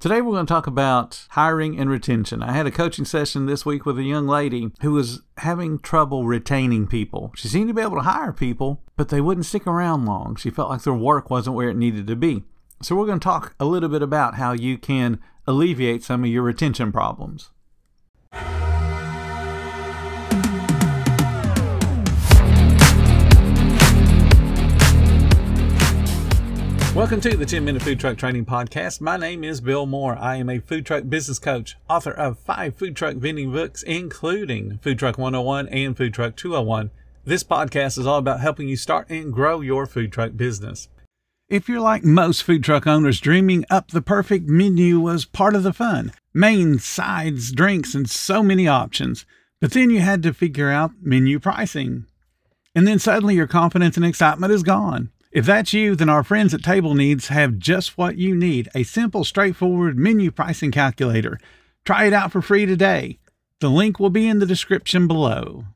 Today we're going to talk about hiring and retention. I had a coaching session this week with a young lady who was having trouble retaining people. She seemed to be able to hire people, but they wouldn't stick around long. She felt like their work wasn't where it needed to be. So we're going to talk a little bit about how you can alleviate some of your retention problems. Welcome to the 10-Minute Food Truck Training Podcast. My name is Bill Moore. I am a food truck business coach, author of 5 food truck vending books, including Food Truck 101 and Food Truck 201. This podcast is all about helping you start and grow your food truck business. If you're like most food truck owners, dreaming up the perfect menu was part of the fun. Mains, sides, drinks, and so many options. But then you had to figure out menu pricing. And then suddenly your confidence and excitement is gone. If that's you, then our friends at Table Needs have just what you need, a simple, straightforward menu pricing calculator. Try it out for free today. The link will be in the description below.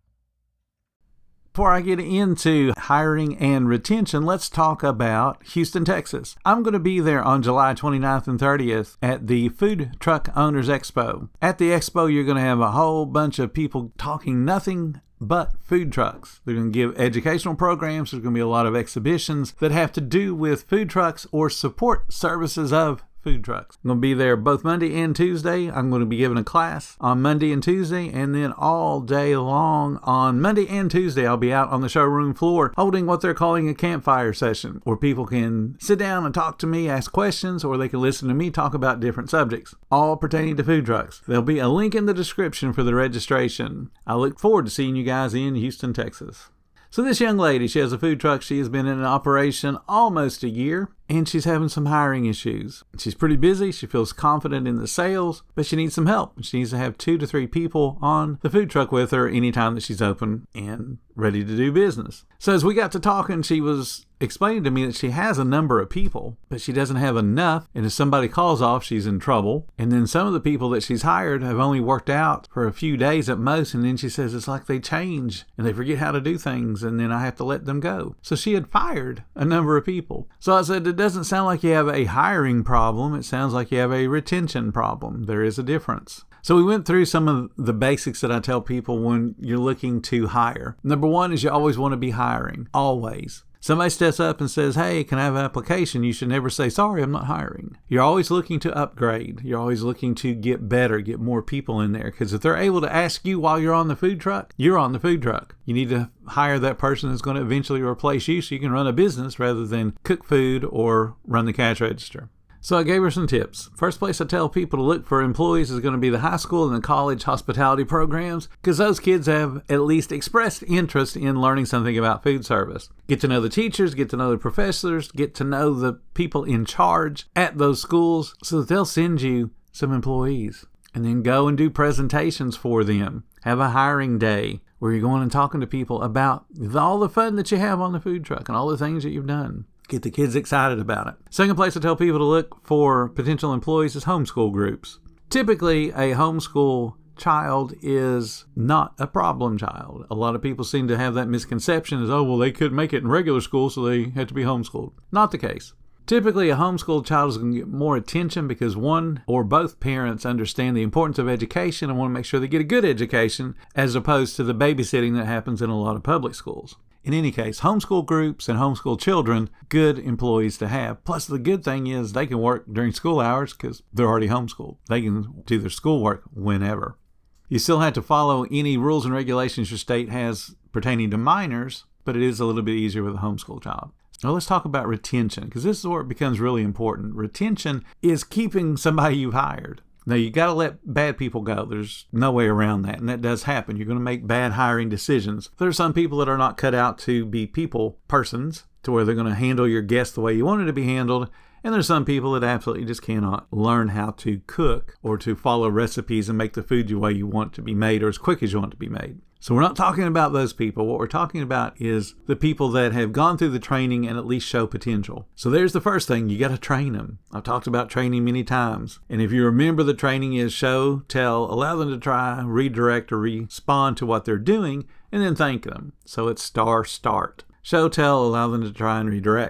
Before I get into hiring and retention, let's talk about Houston, Texas. I'm going to be there on July 29th and 30th at the Food Truck Owners Expo. At the expo, you're going to have a whole bunch of people talking nothing but food trucks. They're going to give educational programs. There's going to be a lot of exhibitions that have to do with food trucks or support services of food trucks. I'm going to be there both Monday and Tuesday. I'm going to be giving a class on Monday and Tuesday, and then all day long on Monday and Tuesday, I'll be out on the showroom floor holding what they're calling a campfire session, where people can sit down and talk to me, ask questions, or they can listen to me talk about different subjects, all pertaining to food trucks. There'll be a link in the description for the registration. I look forward to seeing you guys in Houston, Texas. So this young lady, she has a food truck. She has been in operation almost a year, and she's having some hiring issues. She's pretty busy. She feels confident in the sales, but she needs some help. She needs to have 2 to 3 people on the food truck with her anytime that she's open and ready to do business. So as we got to talking, she was explaining to me that she has a number of people, but she doesn't have enough. And if somebody calls off, she's in trouble. And then some of the people that she's hired have only worked out for a few days at most. And then she says it's like they change and they forget how to do things. And then I have to let them go. So she had fired a number of people. So I said, it doesn't sound like you have a hiring problem. It sounds like you have a retention problem. There is a difference. So we went through some of the basics that I tell people when you're looking to hire. Number 1 is you always want to be hiring. Always. Somebody steps up and says, hey, can I have an application? You should never say, sorry, I'm not hiring. You're always looking to upgrade. You're always looking to get better, get more people in there. Because if they're able to ask you while you're on the food truck, you're on the food truck. You need to hire that person that's going to eventually replace you so you can run a business rather than cook food or run the cash register. So I gave her some tips. First place I tell people to look for employees is going to be the high school and the college hospitality programs, because those kids have at least expressed interest in learning something about food service. Get to know the teachers, get to know the professors, get to know the people in charge at those schools so that they'll send you some employees. And then go and do presentations for them. Have a hiring day where you're going and talking to people about all the fun that you have on the food truck and all the things that you've done. Get the kids excited about it. Second place I tell people to look for potential employees is homeschool groups. Typically, a homeschool child is not a problem child. A lot of people seem to have that misconception as, oh, well, they couldn't make it in regular school, so they had to be homeschooled. Not the case. Typically, a homeschooled child is going to get more attention because one or both parents understand the importance of education and want to make sure they get a good education, as opposed to the babysitting that happens in a lot of public schools. In any case, homeschool groups and homeschool children, good employees to have. Plus, the good thing is they can work during school hours because they're already homeschooled. They can do their schoolwork whenever. You still have to follow any rules and regulations your state has pertaining to minors, but it is a little bit easier with a homeschool child. Now let's talk about retention, because this is where it becomes really important. Retention is keeping somebody you've hired. Now, you got to let bad people go. There's no way around that, and that does happen. You're going to make bad hiring decisions. There are some people that are not cut out to be people persons, to where they're going to handle your guests the way you want it to be handled, and there's some people that absolutely just cannot learn how to cook or to follow recipes and make the food the way you want it to be made or as quick as you want it to be made. So we're not talking about those people. What we're talking about is the people that have gone through the training and at least show potential. So there's the first thing. You got to train them. I've talked about training many times. And if you remember, the training is show, tell, allow them to try, redirect, or respond to what they're doing, and then thank them. So it's start. Show, tell, allow them to try and redirect.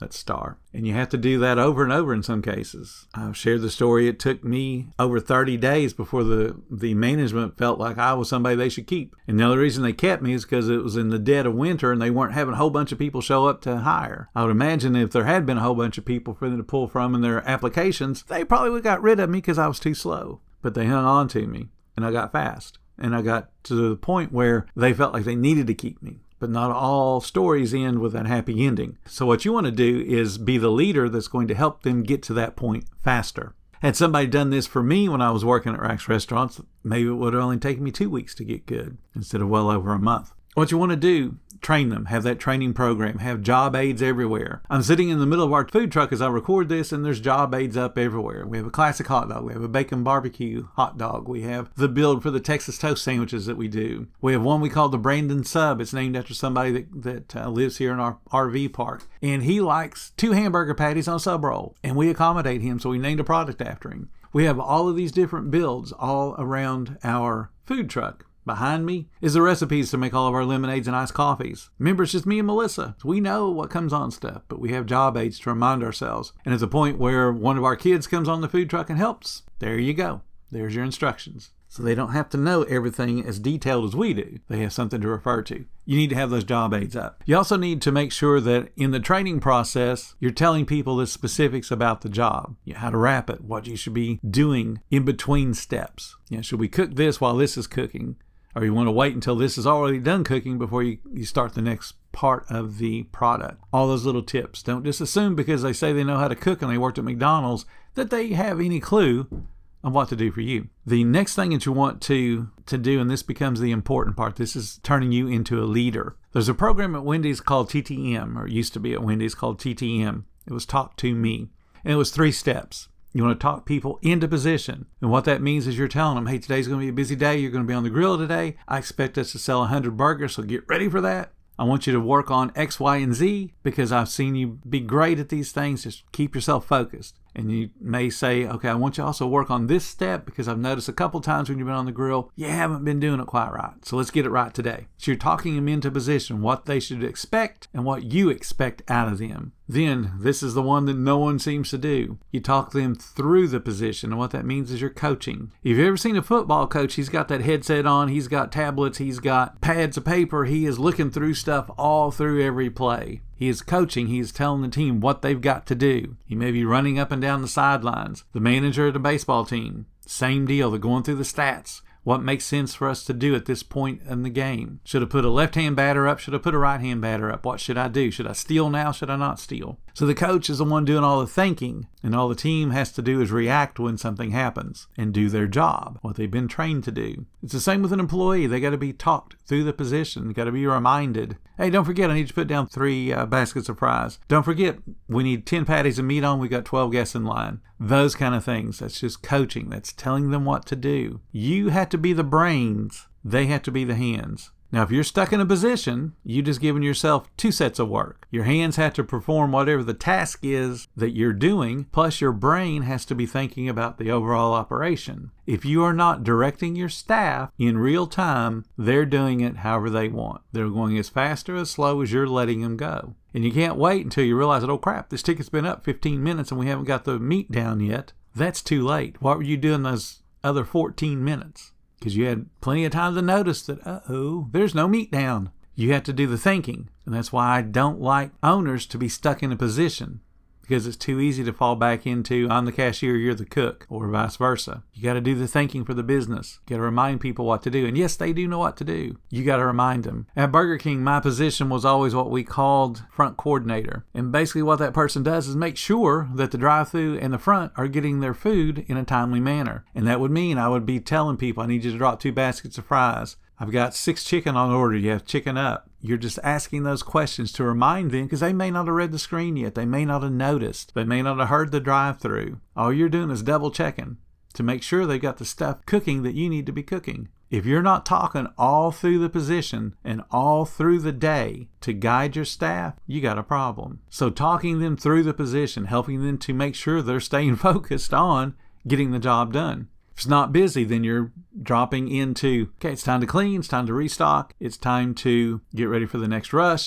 Let's start. And you have to do that over and over in some cases. I've shared the story. It took me over 30 days before the management felt like I was somebody they should keep. And the only reason they kept me is because it was in the dead of winter and they weren't having a whole bunch of people show up to hire. I would imagine if there had been a whole bunch of people for them to pull from in their applications, they probably would have got rid of me because I was too slow. But they hung on to me and I got fast. And I got to the point where they felt like they needed to keep me. But not all stories end with that happy ending. So what you want to do is be the leader that's going to help them get to that point faster. Had somebody done this for me when I was working at Rack's Restaurants, maybe it would have only taken me 2 weeks to get good instead of well over a month. What you want to do, train them, have that training program, have job aids everywhere. I'm sitting in the middle of our food truck as I record this, and there's job aids up everywhere. We have a classic hot dog. We have a bacon barbecue hot dog. We have the build for the Texas toast sandwiches that we do. We have one we call the Brandon Sub. It's named after somebody that lives here in our RV park. And he likes 2 hamburger patties on a sub roll. And we accommodate him, so we named a product after him. We have all of these different builds all around our food truck. Behind me is the recipes to make all of our lemonades and iced coffees. Remember, it's just me and Melissa. We know what comes on stuff, but we have job aids to remind ourselves. And at the point where one of our kids comes on the food truck and helps, there you go. There's your instructions. So they don't have to know everything as detailed as we do. They have something to refer to. You need to have those job aids up. You also need to make sure that in the training process, you're telling people the specifics about the job, how to wrap it, what you should be doing in between steps. Should we cook this while this is cooking? Or you want to wait until this is already done cooking before you start the next part of the product. All those little tips. Don't just assume because they say they know how to cook and they worked at McDonald's that they have any clue on what to do for you. The next thing that you want to do, and this becomes the important part, this is turning you into a leader. There's a program at Wendy's called TTM, or it used to be at Wendy's called TTM. It was Talk to Me. And it was 3 steps. You want to talk people into position. And what that means is you're telling them, hey, today's going to be a busy day. You're going to be on the grill today. I expect us to sell 100 burgers, so get ready for that. I want you to work on X, Y, and Z because I've seen you be great at these things. Just keep yourself focused. And you may say, okay, I want you to also work on this step because I've noticed a couple times when you've been on the grill, you haven't been doing it quite right. So let's get it right today. So you're talking them into position, what they should expect and what you expect out of them. Then, this is the one that no one seems to do. You talk them through the position, and what that means is you're coaching. If you've ever seen a football coach, he's got that headset on, he's got tablets, he's got pads of paper, he is looking through stuff all through every play. He is coaching, he is telling the team what they've got to do. He may be running up and down the sidelines. The manager of the baseball team, same deal, they're going through the stats. What makes sense for us to do at this point in the game? Should I put a left-hand batter up? Should I put a right-hand batter up? What should I do? Should I steal now? Should I not steal? So the coach is the one doing all the thinking, and all the team has to do is react when something happens and do their job, what they've been trained to do. It's the same with an employee. They got to be talked through the position. Got to be reminded, hey, don't forget, I need you to put down 3 baskets of fries. Don't forget, we need 10 patties of meat on. We got 12 guests in line. Those kind of things. That's just coaching. That's telling them what to do. You have to be the brains. They have to be the hands. Now, if you're stuck in a position, you just giving yourself 2 sets of work. Your hands have to perform whatever the task is that you're doing, plus your brain has to be thinking about the overall operation. If you are not directing your staff in real time, they're doing it however they want. They're going as fast or as slow as you're letting them go. And you can't wait until you realize that, oh crap, this ticket's been up 15 minutes and we haven't got the meat down yet. That's too late. What were you doing those other 14 minutes? Because you had plenty of time to notice that, there's no meat down. You have to do the thinking. And that's why I don't like owners to be stuck in a position. Because it's too easy to fall back into, I'm the cashier, you're the cook, or vice versa. You got to do the thinking for the business. You got to remind people what to do. And yes, they do know what to do. You got to remind them. At Burger King, my position was always what we called front coordinator. And basically what that person does is make sure that the drive-thru and the front are getting their food in a timely manner. And that would mean I would be telling people, I need you to drop 2 baskets of fries. I've got 6 chicken on order. You have chicken up. You're just asking those questions to remind them because they may not have read the screen yet. They may not have noticed. They may not have heard the drive-thru. All you're doing is double checking to make sure they got the stuff cooking that you need to be cooking. If you're not talking all through the position and all through the day to guide your staff, you got a problem. So talking them through the position, helping them to make sure they're staying focused on getting the job done. If it's not busy, then you're dropping into, okay, it's time to clean, it's time to restock, it's time to get ready for the next rush.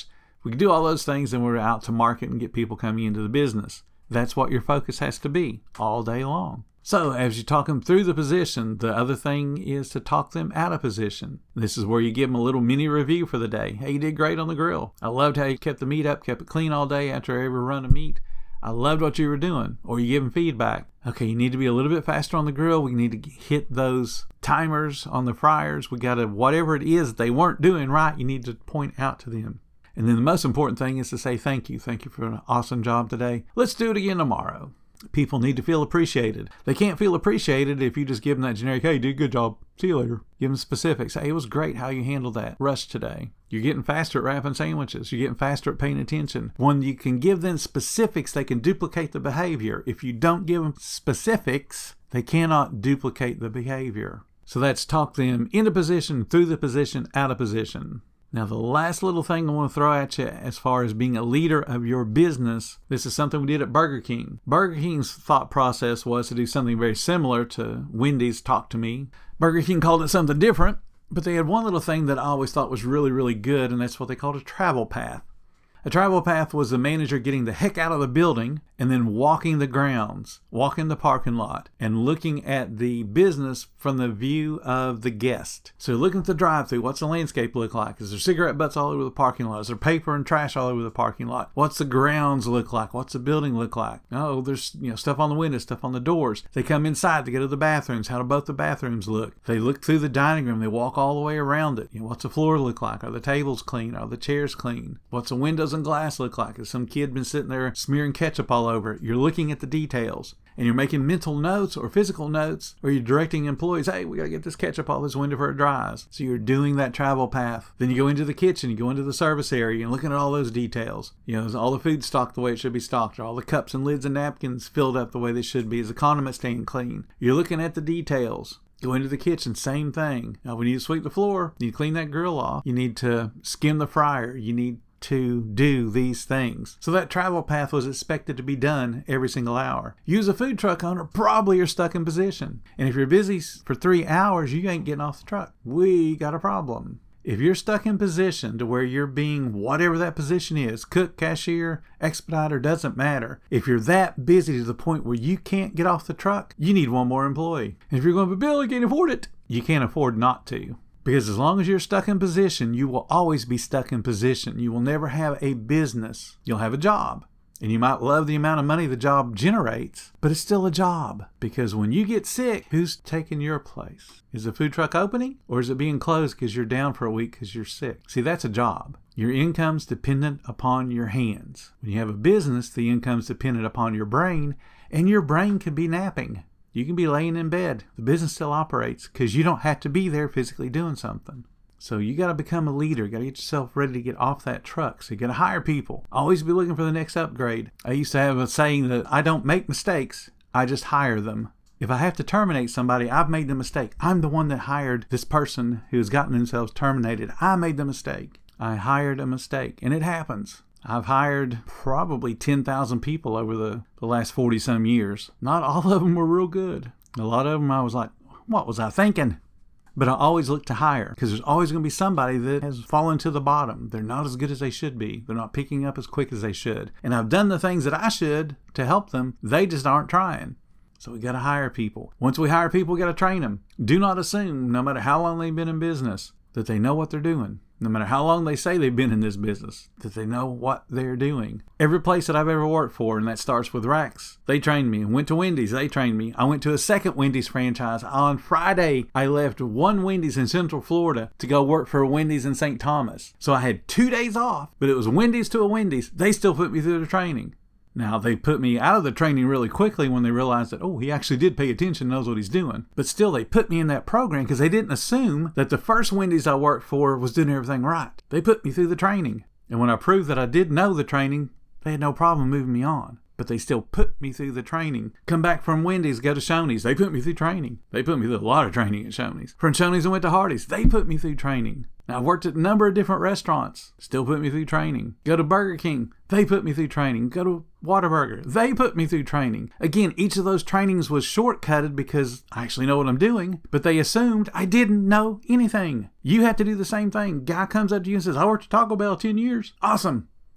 We can do all those things, and we're out to market and get people coming into the business. That's what your focus has to be all day long. So as you talk them through the position, the other thing is to talk them out of position. This is where you give them a little mini review for the day. Hey, you did great on the grill. I loved how you kept the meat up, kept it clean all day after every run of meat. I loved what you were doing. Or you give them feedback. Okay, you need to be a little bit faster on the grill. We need to hit those timers on the fryers. We got to, whatever it is they weren't doing right, you need to point out to them. And then the most important thing is to say thank you. Thank you for an awesome job today. Let's do it again tomorrow. People need to feel appreciated. They can't feel appreciated if you just give them that generic, hey, you did a good job. See you later. Give them specifics. Hey, it was great how you handled that rush today. You're getting faster at wrapping sandwiches. You're getting faster at paying attention. When you can give them specifics, they can duplicate the behavior. If you don't give them specifics, they cannot duplicate the behavior. So that's talk them into position, through the position, out of position. Now, the last little thing I want to throw at you as far as being a leader of your business, this is something we did at Burger King. Burger King's thought process was to do something very similar to Wendy's Talk to Me. Burger King called it something different, but they had one little thing that I always thought was really, really good, and that's what they called a travel path. A travel path was the manager getting the heck out of the building and then walking the grounds, walking the parking lot, and looking at the business from the view of the guest. So looking at the drive-thru, what's the landscape look like? Is there cigarette butts all over the parking lot? Is there paper and trash all over the parking lot? What's the grounds look like? What's the building look like? Oh, there's stuff on the windows, stuff on the doors. They come inside to go to the bathrooms. How do both the bathrooms look? They look through the dining room. They walk all the way around it. What's the floor look like? Are the tables clean? Are the chairs clean? What's the windows and glass look like? Has some kid been sitting there smearing ketchup all over it? You're looking at the details, and you're making mental notes or physical notes, or you're directing employees, hey, we got to get this ketchup off this window before it dries. So you're doing that travel path. Then you go into the kitchen, you go into the service area, and looking at all those details. Is all the food stocked the way it should be stocked? Are all the cups and lids and napkins filled up the way they should be? Is the condiment stand clean? You're looking at the details. Go into the kitchen, same thing. Now, we need to sweep the floor. You need to clean that grill off. You need to skim the fryer. You need to do these things. So that travel path was expected to be done every single hour. You as a food truck owner probably are stuck in position. And if you're busy for 3 hours, you ain't getting off the truck. We got a problem. If you're stuck in position to where you're being whatever that position is, cook, cashier, expediter, doesn't matter. If you're that busy to the point where you can't get off the truck, you need one more employee. And if you're going, but Bill, I can't afford it. You can't afford not to. Because as long as you're stuck in position, you will always be stuck in position. You will never have a business. You'll have a job. And you might love the amount of money the job generates, but it's still a job. Because when you get sick, who's taking your place? Is the food truck opening? Or is it being closed because you're down for a week because you're sick? See, that's a job. Your income's dependent upon your hands. When you have a business, the income's dependent upon your brain, and your brain could be napping. You can be laying in bed. The business still operates because you don't have to be there physically doing something. So you got to become a leader. You got to get yourself ready to get off that truck. So you got to hire people. Always be looking for the next upgrade. I used to have a saying that I don't make mistakes. I just hire them. If I have to terminate somebody, I've made the mistake. I'm the one that hired this person who's gotten themselves terminated. I made the mistake. I hired a mistake. And it happens. I've hired probably 10,000 people over the last 40-some years. Not all of them were real good. A lot of them I was like, what was I thinking? But I always look to hire because there's always going to be somebody that has fallen to the bottom. They're not as good as they should be. They're not picking up as quick as they should. And I've done the things that I should to help them. They just aren't trying. So we got to hire people. Once we hire people, we got to train them. Do not assume, no matter how long they've been in business, that they know what they're doing. No matter how long they say they've been in this business, that they know what they're doing. Every place that I've ever worked for, and that starts with Rax, they trained me. Went to Wendy's, they trained me. I went to a second Wendy's franchise. On Friday, I left one Wendy's in Central Florida to go work for a Wendy's in St. Thomas. So I had 2 days off, but it was Wendy's to a Wendy's. They still put me through the training. Now, they put me out of the training really quickly when they realized that, oh, he actually did pay attention, knows what he's doing. But still, they put me in that program because they didn't assume that the first Wendy's I worked for was doing everything right. They put me through the training. And when I proved that I did know the training, they had no problem moving me on. But they still put me through the training. Come back from Wendy's, go to Shoney's. They put me through training. They put me through a lot of training at Shoney's. From Shoney's, I went to Hardee's. They put me through training. Now, I've worked at a number of different restaurants. Still put me through training. Go to Burger King. They put me through training. Go to Whataburger. They put me through training. Again, each of those trainings was shortcutted because I actually know what I'm doing, but they assumed I didn't know anything. You have to do the same thing. Guy comes up to you and says, I worked at Taco Bell 10 years. Awesome.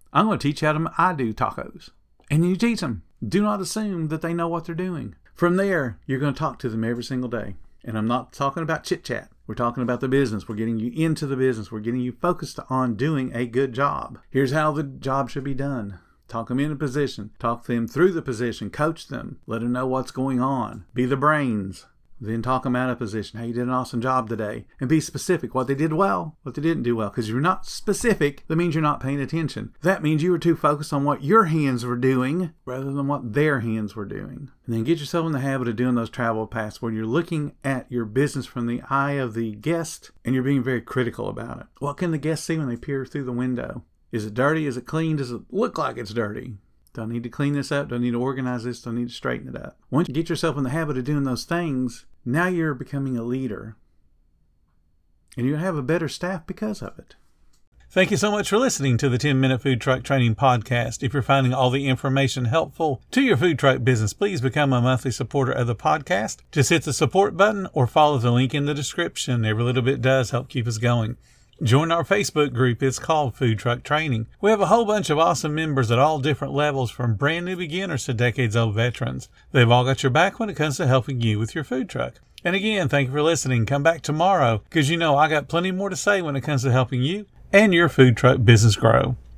I'm going to teach how I do tacos. And you teach them. Do not assume that they know what they're doing. From there, you're going to talk to them every single day. And I'm not talking about chit-chat. We're talking about the business. We're getting you into the business. We're getting you focused on doing a good job. Here's how the job should be done. Talk them in a position. Talk them through the position. Coach them. Let them know what's going on. Be the brains. Then talk them out of position. Hey, you did an awesome job today. And be specific. What they did well, what they didn't do well. Because if you're not specific, that means you're not paying attention. That means you were too focused on what your hands were doing rather than what their hands were doing. And then get yourself in the habit of doing those travel paths where you're looking at your business from the eye of the guest and you're being very critical about it. What can the guest see when they peer through the window? Is it dirty? Is it clean? Does it look like it's dirty? Do I need to clean this up? Do I need to organize this? Do I need to straighten it up? Once you get yourself in the habit of doing those things, now you're becoming a leader. And you're going to have a better staff because of it. Thank you so much for listening to the 10-Minute Food Truck Training Podcast. If you're finding all the information helpful to your food truck business, please become a monthly supporter of the podcast. Just hit the support button or follow the link in the description. Every little bit does help keep us going. Join our Facebook group. It's called Food Truck Training. We have a whole bunch of awesome members at all different levels, from brand new beginners to decades-old veterans. They've all got your back when it comes to helping you with your food truck. And again, thank you for listening. Come back tomorrow because I got plenty more to say when it comes to helping you and your food truck business grow.